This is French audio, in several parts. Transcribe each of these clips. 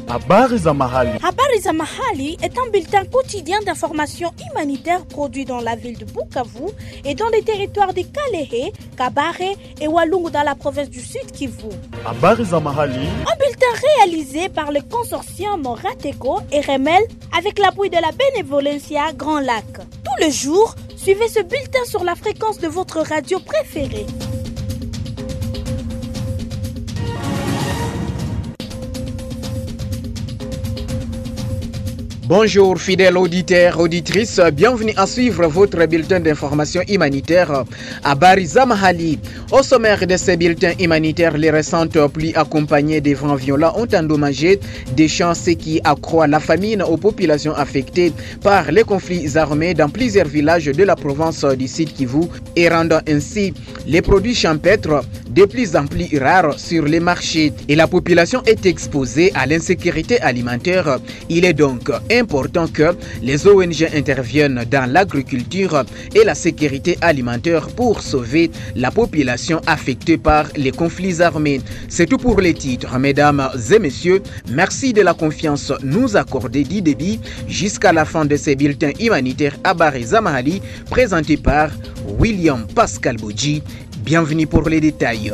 Habari za mahali. Habari za mahali est un bulletin quotidien d'information humanitaire produit dans la ville de Bukavu et dans les territoires de Kalehe, Kabare et Walungu dans la province du Sud Kivu. Habari za mahali. Un bulletin réalisé par le consortium Rateco et Remel avec l'appui de la Benevolencia Grand Lac. Tous les jours, suivez ce bulletin sur la fréquence de votre radio préférée. Bonjour fidèles auditeurs, auditrices, bienvenue à suivre votre bulletin d'information humanitaire à Bariza Mahali. Au sommaire de ces bulletins humanitaires, les récentes pluies accompagnées des vents violents ont endommagé des champs, ce qui accroît la famine aux populations affectées par les conflits armés dans plusieurs villages de la province du Sud Kivu et rendant ainsi les produits champêtres de plus en plus rares sur les marchés. Et la population est exposée à l'insécurité alimentaire. Il est donc important que les ONG interviennent dans l'agriculture et la sécurité alimentaire pour sauver la population affectée par les conflits armés. C'est tout pour les titres, mesdames et messieurs. Merci de la confiance nous accordée du début jusqu'à la fin de ces bulletins humanitaires à Bariza Mahali, présentés par William Pascal Boudji. Bienvenue pour les détails.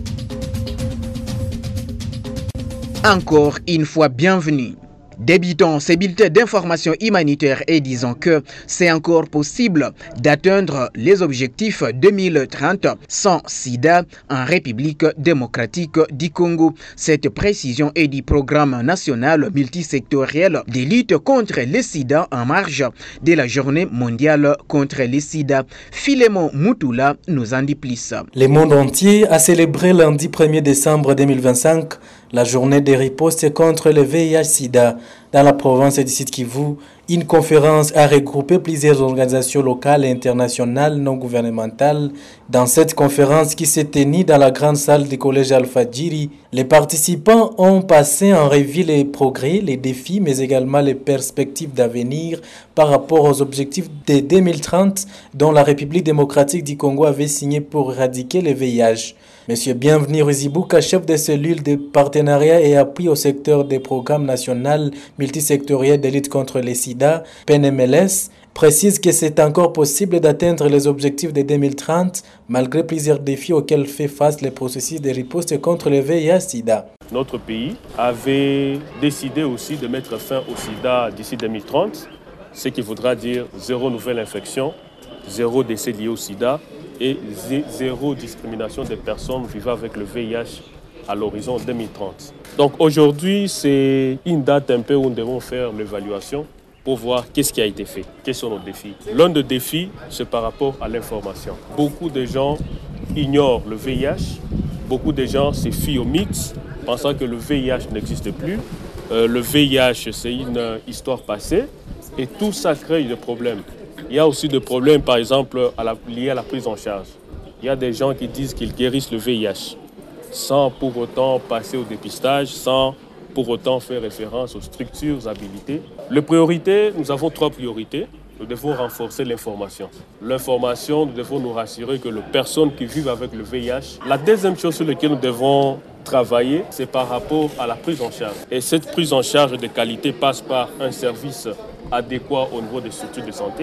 Encore une fois, bienvenue. Débutons ces bulletins d'information humanitaire et disons que c'est encore possible d'atteindre les objectifs 2030 sans sida en République démocratique du Congo. Cette précision est du programme national multisectoriel de lutte contre le sida en marge de la journée mondiale contre le sida. Philémon Moutoula nous en dit plus. Le monde entier a célébré lundi 1er décembre 2025 la journée de riposte contre le VIH-Sida. Dans la province du Sud Kivu, une conférence a regroupé plusieurs organisations locales et internationales non gouvernementales. Dans cette conférence qui s'est tenue dans la grande salle du collège Al-Fadjiri, les participants ont passé en revue les progrès, les défis, mais également les perspectives d'avenir par rapport aux objectifs de 2030 dont la République démocratique du Congo avait signé pour éradiquer le VIH. Monsieur Bienvenu Ruzibuka, chef de cellule de partenariat et appui au secteur des programmes nationaux multisectoriels de lutte contre le sida, PNMLS, précise que c'est encore possible d'atteindre les objectifs de 2030 malgré plusieurs défis auxquels fait face le processus de riposte contre le VIH-Sida. Notre pays avait décidé aussi de mettre fin au sida d'ici 2030, ce qui voudra dire zéro nouvelle infection, zéro décès lié au sida et zéro discrimination des personnes vivant avec le VIH à l'horizon 2030. Donc aujourd'hui, c'est une date un peu où nous devons faire l'évaluation pour voir qu'est-ce qui a été fait, quels sont nos défis. L'un des défis, c'est par rapport à l'information. Beaucoup de gens ignorent le VIH, beaucoup de gens se fient au mythe, pensant que le VIH n'existe plus. Le VIH, c'est une histoire passée et tout ça crée des problèmes. Il y a aussi des problèmes, par exemple, liés à la prise en charge. Il y a des gens qui disent qu'ils guérissent le VIH sans pour autant passer au dépistage, sans pour autant faire référence aux structures habilitées. Les priorités, nous avons 3 priorités. Nous devons renforcer l'information. L'information, nous devons nous rassurer que les personnes qui vivent avec le VIH. La deuxième chose sur laquelle nous devons travailler, c'est par rapport à la prise en charge. Et cette prise en charge de qualité passe par un service adéquat au niveau des structures de santé.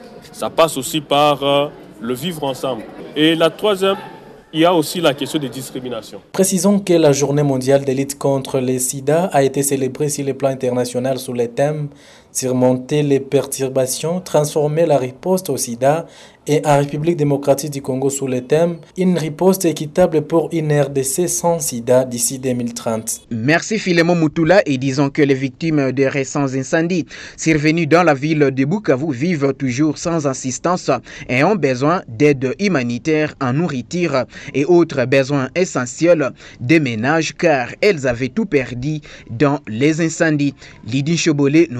Ça passe aussi par le vivre ensemble. Et la troisième, il y a aussi la question des discriminations. Précisons que la journée mondiale de lutte contre le sida a été célébrée sur le plan international sous le thème « Surmonter les perturbations, transformer la riposte au sida » et en République démocratique du Congo sous le thème « Une riposte équitable pour une RDC sans sida d'ici 2030 ». Merci Philémon Moutoula et disons que les victimes des récents incendies survenus dans la ville de Bukavu vivent toujours sans assistance et ont besoin d'aide humanitaire en nourriture et autres besoins essentiels des ménages car elles avaient tout perdu dans les incendies. Lydie Chobolé nous en dit plus.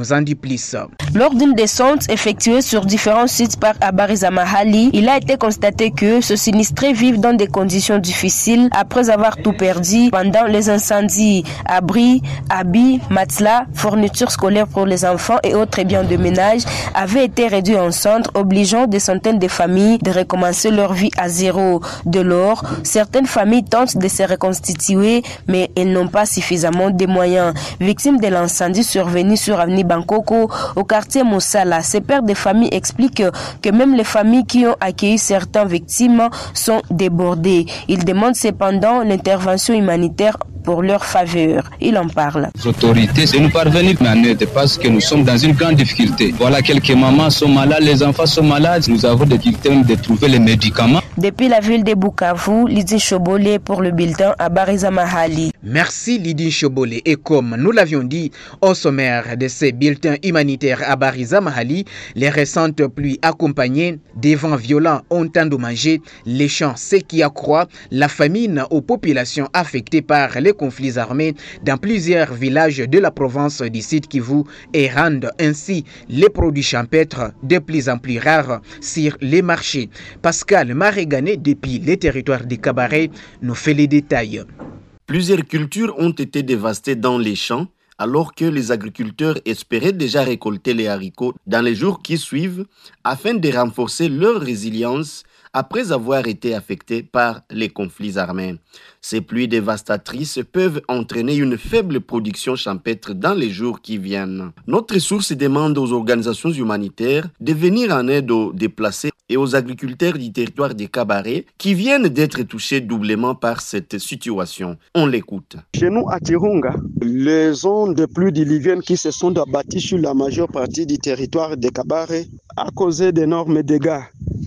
plus. Lors d'une descente effectuée sur différents sites par Habari za Mahali, il a été constaté que ceux sinistrés vivent dans des conditions difficiles après avoir tout perdu pendant les incendies. Abris, habits, matelas, fournitures scolaires pour les enfants et autres biens de ménage avaient été réduits en cendres, obligeant des centaines de familles de recommencer leur vie à zéro. De lors, certaines familles tentent de se reconstituer, mais elles n'ont pas suffisamment de moyens. Victimes de l'incendie survenu sur avenue Bankoko, au quartier Moussala, ces pères de famille expliquent que même les familles qui ont accueilli certaines victimes sont débordées. Ils demandent cependant l'intervention humanitaire pour leur faveur. Il en parle. Les autorités de nous parvenir en aide parce que nous sommes dans une grande difficulté. Voilà, quelques mamans sont malades, les enfants sont malades. Nous avons des difficultés de trouver les médicaments. Depuis la ville de Bukavu, Lydie Chobolé pour le bulletin Habari za Mahali. Merci Lydie Chobolé. Et comme nous l'avions dit au sommaire de ces bulletins humanitaires Habari za Mahali, les récentes pluies accompagnées des vents violents ont endommagé les champs, ce qui accroît la famine aux populations affectées par les conflits armés dans plusieurs villages de la province du Sud Kivu et rendent ainsi les produits champêtres de plus en plus rares sur les marchés. Pascal Marégané, depuis les territoires du Cabaret, nous fait les détails. Plusieurs cultures ont été dévastées dans les champs, alors que les agriculteurs espéraient déjà récolter les haricots dans les jours qui suivent afin de renforcer leur résilience après avoir été affectés par les conflits armés. Ces pluies dévastatrices peuvent entraîner une faible production champêtre dans les jours qui viennent. Notre source demande aux organisations humanitaires de venir en aide aux déplacés et aux agriculteurs du territoire des Cabarets qui viennent d'être touchés doublement par cette situation. On l'écoute. Chez nous à Tirunga, les zones de pluie diluviennes qui se sont abattues sur la majeure partie du territoire des Cabarets a causé d'énormes dégâts.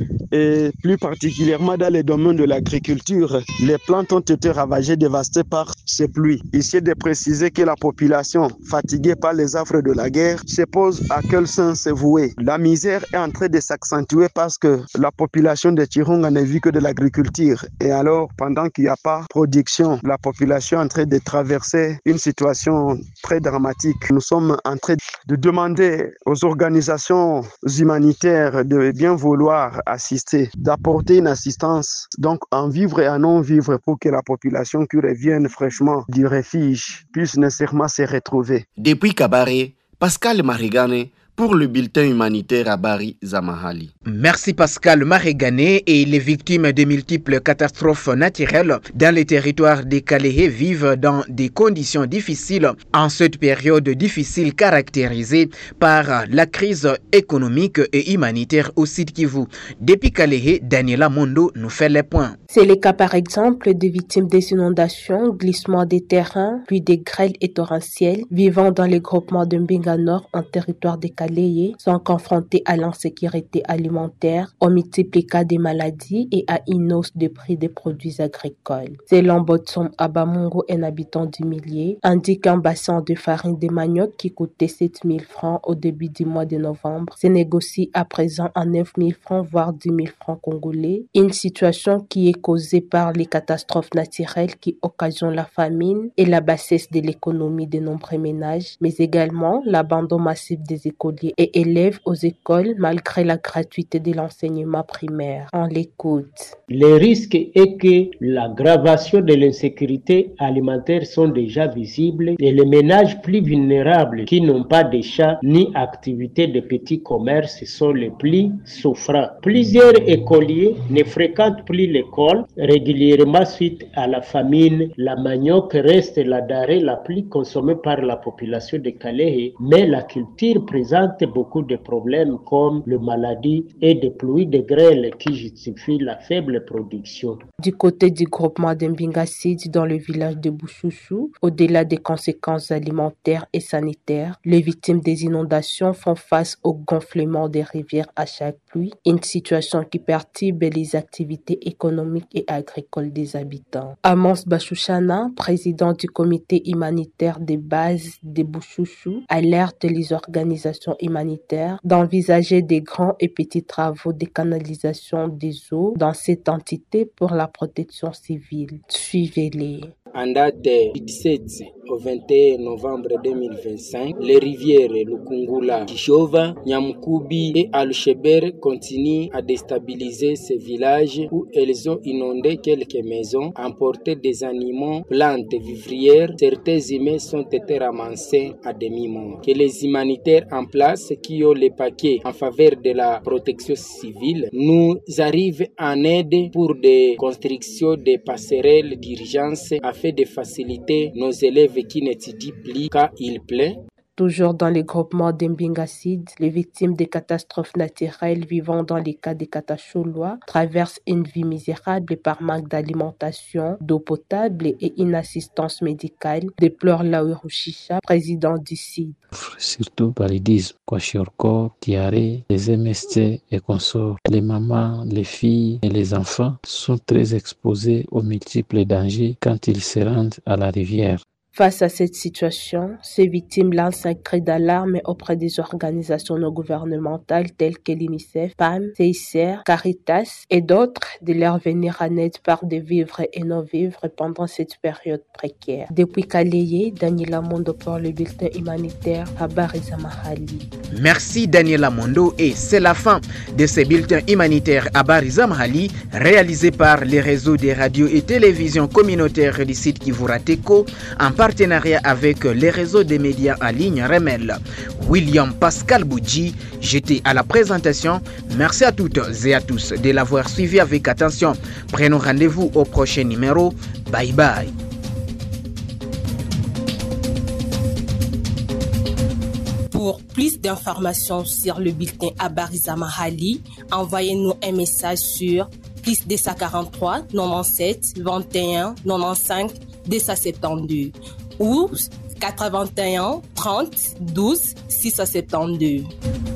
Et plus particulièrement dans les domaines de l'agriculture, les plantes ont été ravagées, dévastées par ces pluies. Ici de préciser que la population, fatiguée par les affres de la guerre, se pose à quel sens se vouer. La misère est en train de s'accentuer parce que la population de Tirunga ne vit que de l'agriculture. Et alors, pendant qu'il n'y a pas de production, la population est en train de traverser une situation très dramatique. Nous sommes en train de demander aux organisations humanitaires de bien vouloir assister, d'apporter une assistance, donc en vivre et en non-vivre pour que la population qui revienne fraîchement du refuge puisse nécessairement se retrouver. Depuis Cabaret, Pascal Marigane pour le bulletin humanitaire Habari za Mahali. Merci Pascal Marégané. Et les victimes de multiples catastrophes naturelles dans les territoires des Kalehe vivent dans des conditions difficiles en cette période difficile caractérisée par la crise économique et humanitaire au Sud Kivu. Depuis Kalehe, Daniela Mondo nous fait les points. C'est le cas par exemple des victimes des inondations, glissements des terrains, puis des grêles et torrentielles vivant dans les groupements de Mbinga Nord en territoire des Kalehe sont confrontés à l'insécurité alimentaire, aux multiples cas de maladies et à une hausse des prix des produits agricoles. Selon Botsom Abamungo, un habitant du millier, indique un bassin de farine de manioc qui coûtait 7 000 francs au début du mois de novembre se négocie à présent à 9 000 francs voire 10 000 francs congolais. Une situation qui est causée par les catastrophes naturelles qui occasionnent la famine et la bassesse de l'économie de nombreux ménages, mais également l'abandon massif des écoliers et élèves aux écoles malgré la gratuité de l'enseignement primaire. On l'écoute. Le risque est que l'aggravation de l'insécurité alimentaire sont déjà visibles et les ménages plus vulnérables qui n'ont pas de chats ni activités de petits commerces sont les plus souffrants. Plusieurs écoliers ne fréquentent plus l'école régulièrement suite à la famine. La manioc reste la denrée la plus consommée par la population de Kalehe, mais la culture présente beaucoup de problèmes comme les maladies et des pluies de grêle qui justifient la faible production. Du côté du groupement de Mbinga Sud dans le village de Bouchouchou, au-delà des conséquences alimentaires et sanitaires, les victimes des inondations font face au gonflement des rivières à chaque pluie, une situation qui perturbe les activités économiques et agricoles des habitants. Amos Bachouchana, président du comité humanitaire des bases de Bouchouchou, alerte les organisations humanitaires d'envisager des grands et petits travaux de canalisation des eaux dans cette entité pour la protection civile. Suivez-les. En date du 17 au 21 novembre 2025, les rivières Lukungula, Kishova, Nyamkubi et Al-Sheber continuent à déstabiliser ces villages où elles ont inondé quelques maisons, emporté des animaux, plantes, vivrières. Certains humains sont été ramassés à demi-mort. Que les humanitaires en place qui ont les paquets en faveur de la protection civile nous arrivent en aide pour des constructions de passerelles d'urgence afin de faciliter nos élèves qui n'étudient plus quand il pleut. Toujours dans les groupements d'Mbingasid, les victimes des catastrophes naturelles vivant dans les cas des Katacholois traversent une vie misérable par manque d'alimentation, d'eau potable et une assistance médicale, déplore Laourou Chicha, président du CID. Surtout paludisme, kwashiorkor, diarrhée, les MST et consorts. Les mamans, les filles et les enfants sont très exposés aux multiples dangers quand ils se rendent à la rivière. Face à cette situation, ces victimes lancent un cri d'alarme auprès des organisations non gouvernementales telles que l'UNICEF, PAM, CICR, Caritas et d'autres de leur venir en aide par des vivres et non-vivres pendant cette période précaire. Depuis Kaleye, Daniela Mondo pour le bulletin humanitaire à Barizamahali. Merci Daniela Mondo et c'est la fin de ce bulletin humanitaire à Barizamahali réalisé par les réseaux des radios et télévisions communautaires du site Kivourateko en partenariat avec les réseaux des médias en ligne Remel. William Pascal Boudji, j'étais à la présentation. Merci à toutes et à tous de l'avoir suivi avec attention. Prenons rendez-vous au prochain numéro. Bye bye. Pour plus d'informations sur le bulletin à Barizamahali, envoyez-nous un message sur +243 97 21 95 272 ou 81 30 12 672.